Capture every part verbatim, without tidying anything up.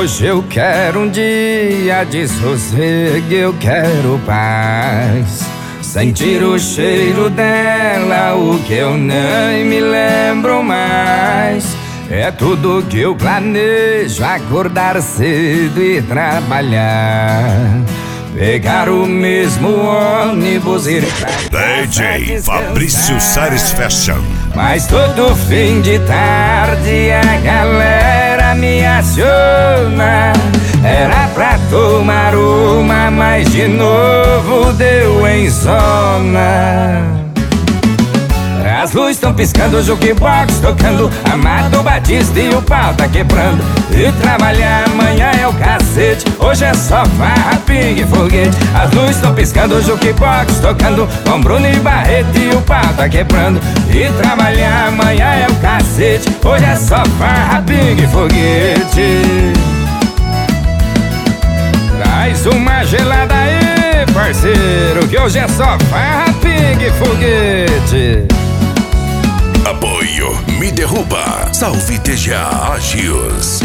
Hoje eu quero um dia de sossego, eu quero paz. Sentir o cheiro dela, o que eu nem me lembro mais. É tudo que eu planejo, acordar cedo e trabalhar. Pegar o mesmo ônibus e ir pra D J Fabrício Sares Fashion. Mas todo fim de tarde a galera me aciona. Era pra tomar uma, mas de novo deu em zona. As luzes estão piscando, o jukebox tocando, Amado Batista e o pau tá quebrando. E trabalhar amanhã é o cacete, hoje é só farra, pingue e foguete. As luzes estão piscando, o jukebox tocando, com Bruno e Barreto e o pau tá quebrando. E trabalhar amanhã é o cacete, hoje é só farra, pingue e foguete. Traz uma gelada aí, parceiro, que hoje é só farra, pingue e foguete. Apoio Me Derruba, Salve T G A Agios.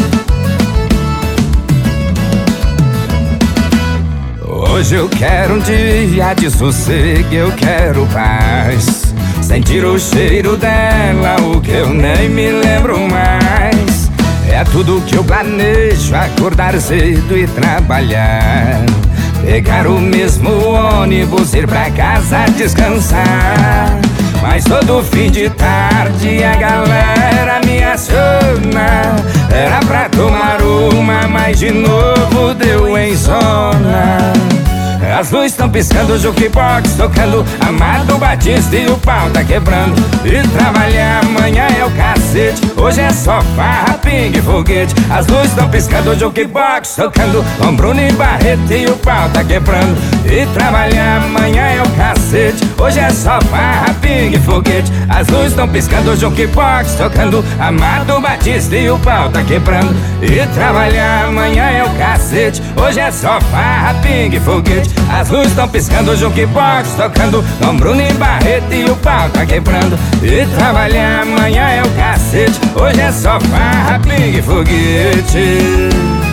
Hoje eu quero um dia de sossego, eu quero paz. Sentir o cheiro dela, o que eu nem me lembro mais. É tudo que eu planejo, acordar cedo e trabalhar. Pegar o mesmo ônibus, ir pra casa descansar. Mas todo fim de tarde a galera me aciona. Era pra tomar uma, mas de novo deu em zona. As luzes estão piscando, o jukebox tocando, Amado Batista e o pau tá quebrando. E trabalhar amanhã é o cacete, hoje é só farra, pingue e foguete. As luzes estão piscando, o jukebox tocando, com Bruno e Barreto e o pau tá quebrando. E trabalhar amanhã é o cacete, hoje é só farra, pingue e foguete. As luzes estão piscando, o jukebox tocando, Amado Batista e o pau tá quebrando. E trabalhar amanhã é o cacete, hoje é só farra, pingue e foguete. As luzes estão piscando, o jukebox tocando, com Bruno e Barreto e o pau tá quebrando. E trabalhar amanhã é o cacete, hoje é só farra, pingue e foguete.